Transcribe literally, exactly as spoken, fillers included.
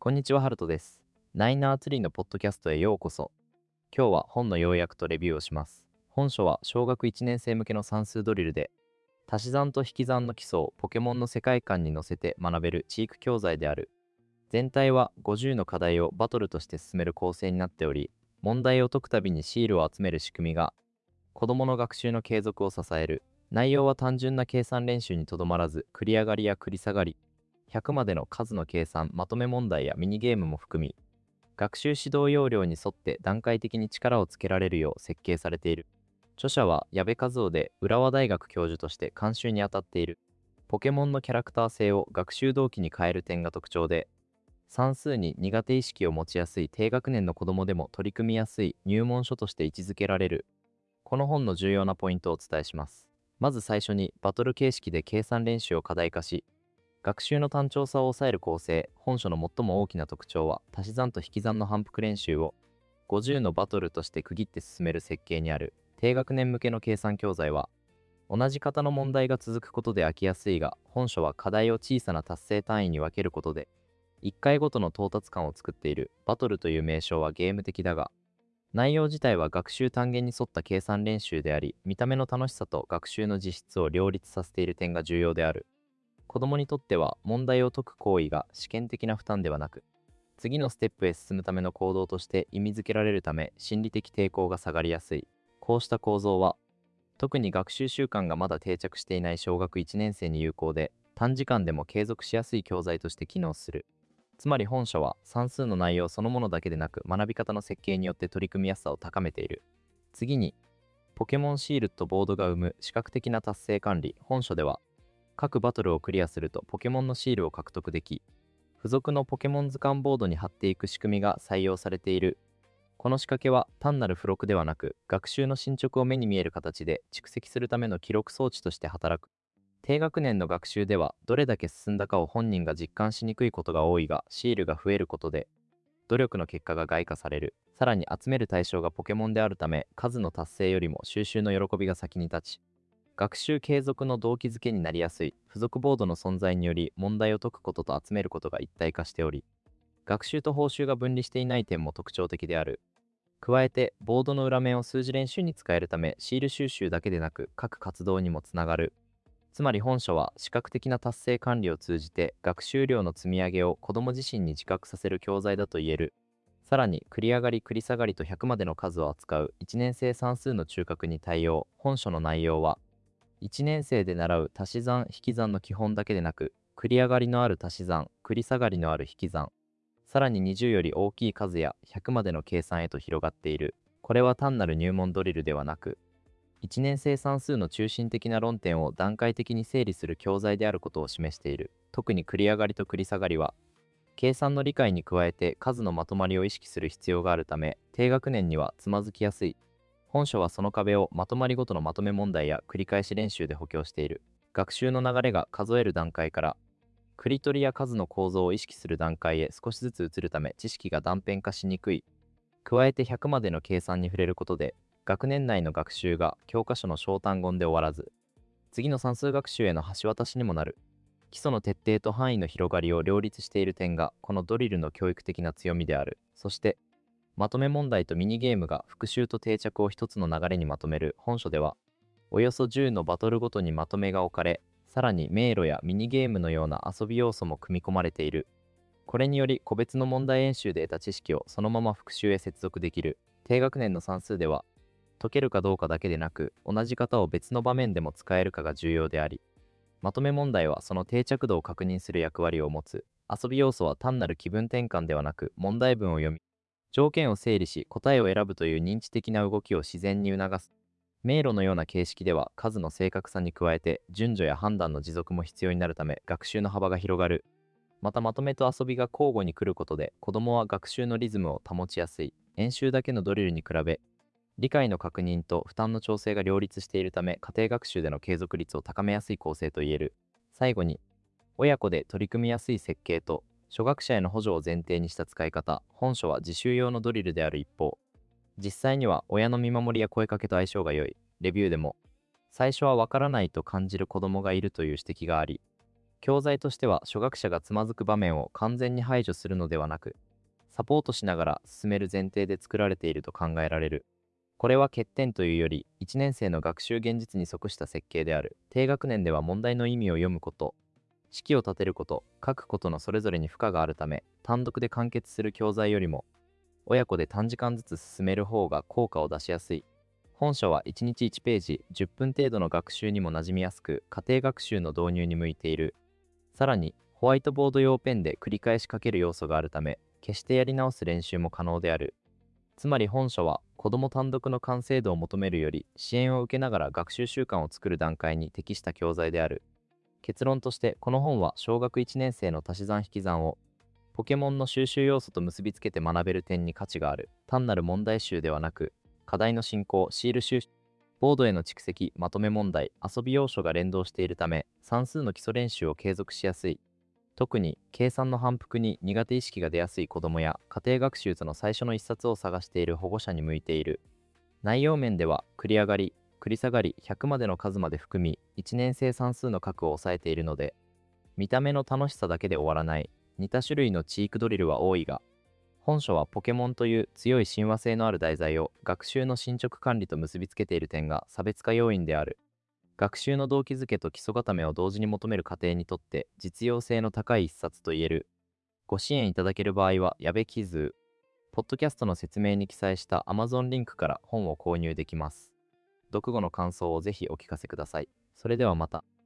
こんにちは、ハルトです。ナイナーツリーのポッドキャストへようこそ。今日は本の要約とレビューをします。本書は小学いちねん生向けの算数ドリルで、足し算と引き算の基礎をポケモンの世界観に乗せて学べる知育教材である。全体はごじゅうの課題をバトルとして進める構成になっており、問題を解くたびにシールを集める仕組みが、子どもの学習の継続を支える。内容は単純な計算練習にとどまらず、繰り上がりや繰り下がり、ひゃくまでの数の計算、まとめ問題やミニゲームも含み、学習指導要領に沿って段階的に力をつけられるよう設計されている。著者は矢部和夫で浦和大学教授として監修に当たっている。ポケモンのキャラクター性を学習動機に変える点が特徴で、算数に苦手意識を持ちやすい低学年の子供でも取り組みやすい入門書として位置づけられる。この本の重要なポイントをお伝えします。まず最初にバトル形式で計算練習を課題化し、学習の単調さを抑える構成。本書の最も大きな特徴は足し算と引き算の反復練習をごじゅうのバトルとして区切って進める設計にある。低学年向けの計算教材は同じ型の問題が続くことで飽きやすいが、本書は課題を小さな達成単位に分けることでいっかいごとの到達感を作っている。バトルという名称はゲーム的だが、内容自体は学習単元に沿った計算練習であり、見た目の楽しさと学習の実質を両立させている点が重要である。子供にとっては問題を解く行為が試験的な負担ではなく、次のステップへ進むための行動として意味づけられるため、心理的抵抗が下がりやすい。こうした構造は特に学習習慣がまだ定着していない小学いちねん生に有効で、短時間でも継続しやすい教材として機能する。つまり本書は算数の内容そのものだけでなく、学び方の設計によって取り組みやすさを高めている。次に、ポケモンシールとボードが生む視覚的な達成管理。本書では各バトルをクリアするとポケモンのシールを獲得でき、付属のポケモン図鑑ボードに貼っていく仕組みが採用されている。この仕掛けは単なる付録ではなく、学習の進捗を目に見える形で蓄積するための記録装置として働く。低学年の学習ではどれだけ進んだかを本人が実感しにくいことが多いが、シールが増えることで努力の結果が外化される。さらに集める対象がポケモンであるため、数の達成よりも収集の喜びが先に立ち、学習継続の動機づけになりやすい。付属ボードの存在により問題を解くことと集めることが一体化しており、学習と報酬が分離していない点も特徴的である。加えて、ボードの裏面を数字練習に使えるため、シール収集だけでなく各活動にもつながる。つまり本書は視覚的な達成管理を通じて学習量の積み上げを子ども自身に自覚させる教材だと言える。さらに、繰り上がり繰り下がりとひゃくまでの数を扱ういちねん生算数の中核に対応。本書の内容はいちねん生で習う足し算引き算の基本だけでなく、繰り上がりのある足し算、繰り下がりのある引き算、さらににじゅうより大きい数やひゃくまでの計算へと広がっている。これは単なる入門ドリルではなく、いちねん生算数の中心的な論点を段階的に整理する教材であることを示している。特に繰り上がりと繰り下がりは、計算の理解に加えて数のまとまりを意識する必要があるため、低学年にはつまずきやすい。本書はその壁をまとまりごとのまとめ問題や繰り返し練習で補強している。学習の流れが数える段階から、繰り取りや数の構造を意識する段階へ少しずつ移るため、知識が断片化しにくい。加えてひゃくまでの計算に触れることで、学年内の学習が教科書の小単言で終わらず、次の算数学習への橋渡しにもなる。基礎の徹底と範囲の広がりを両立している点がこのドリルの教育的な強みである。そして、まとめ問題とミニゲームが復習と定着を一つの流れにまとめる。本書では、およそじゅうのバトルごとにまとめが置かれ、さらに迷路やミニゲームのような遊び要素も組み込まれている。これにより個別の問題演習で得た知識をそのまま復習へ接続できる。低学年の算数では、解けるかどうかだけでなく、同じ型を別の場面でも使えるかが重要であり、まとめ問題はその定着度を確認する役割を持つ。遊び要素は単なる気分転換ではなく、問題文を読み、条件を整理し答えを選ぶという認知的な動きを自然に促す。迷路のような形式では数の正確さに加えて順序や判断の持続も必要になるため、学習の幅が広がる。また、まとめと遊びが交互に来ることで子どもは学習のリズムを保ちやすい。演習だけのドリルに比べ、理解の確認と負担の調整が両立しているため、家庭学習での継続率を高めやすい構成といえる。最後に、親子で取り組みやすい設計と初学者への補助を前提にした使い方。本書は自習用のドリルである一方、実際には親の見守りや声かけと相性が良い。レビューでも、最初はわからないと感じる子供がいるという指摘があり、 教材としては初学者がつまずく場面を完全に排除するのではなく、サポートしながら進める前提で作られていると考えられる。これは欠点というより、いちねん生の学習現実に即した設計である。低学年では問題の意味を読むこと、式を立てること、書くことのそれぞれに負荷があるため、単独で完結する教材よりも、親子で短時間ずつ進める方が効果を出しやすい。本書はいちにちいちページ、じゅっぷん程度の学習にも馴染みやすく、家庭学習の導入に向いている。さらに、ホワイトボード用ペンで繰り返し書ける要素があるため、決してやり直す練習も可能である。つまり本書は、子ども単独の完成度を求めるより、支援を受けながら学習習慣を作る段階に適した教材である。結論として、この本は小学いちねん生の足し算引き算を、ポケモンの収集要素と結びつけて学べる点に価値がある。単なる問題集ではなく、課題の進行、シール収集、ボードへの蓄積、まとめ問題、遊び要素が連動しているため、算数の基礎練習を継続しやすい。特に、計算の反復に苦手意識が出やすい子どもや、家庭学習との最初の一冊を探している保護者に向いている。内容面では、繰り上がり、繰り下がり、ひゃくまでの数まで含み、いちねん生算数の核を抑えているので、見た目の楽しさだけで終わらない。似た種類のチークドリルは多いが、本書はポケモンという強い親和性のある題材を学習の進捗管理と結びつけている点が差別化要因である。学習の動機づけと基礎固めを同時に求める家庭にとって実用性の高い一冊と言える。ご支援いただける場合は、矢部キズー、ポッドキャストの説明に記載した Amazon リンクから本を購入できます。読後の感想をぜひお聞かせください。それではまた。